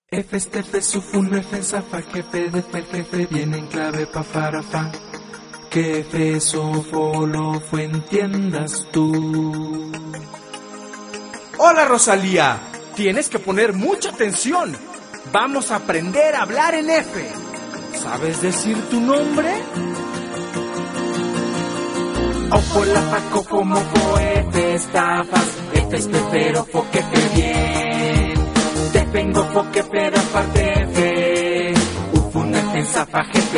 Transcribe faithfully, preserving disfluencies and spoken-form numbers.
F, este, F, sufun, F, zafa, jefe, de, fe, jefe, viene en clave, pa, para, fa. Que F, sofo, lo, fue, entiendas tú. Hola, Rosalía. Tienes que poner mucha atención. Vamos a aprender a hablar en F. ¿Sabes decir tu nombre? Ojo, la, fa, cojo, mojo, F, estafas, F, espero, fo, que fe, bien. Te vengo, fo, que fe, da parte, F. Ufun, F, zafa, jefe.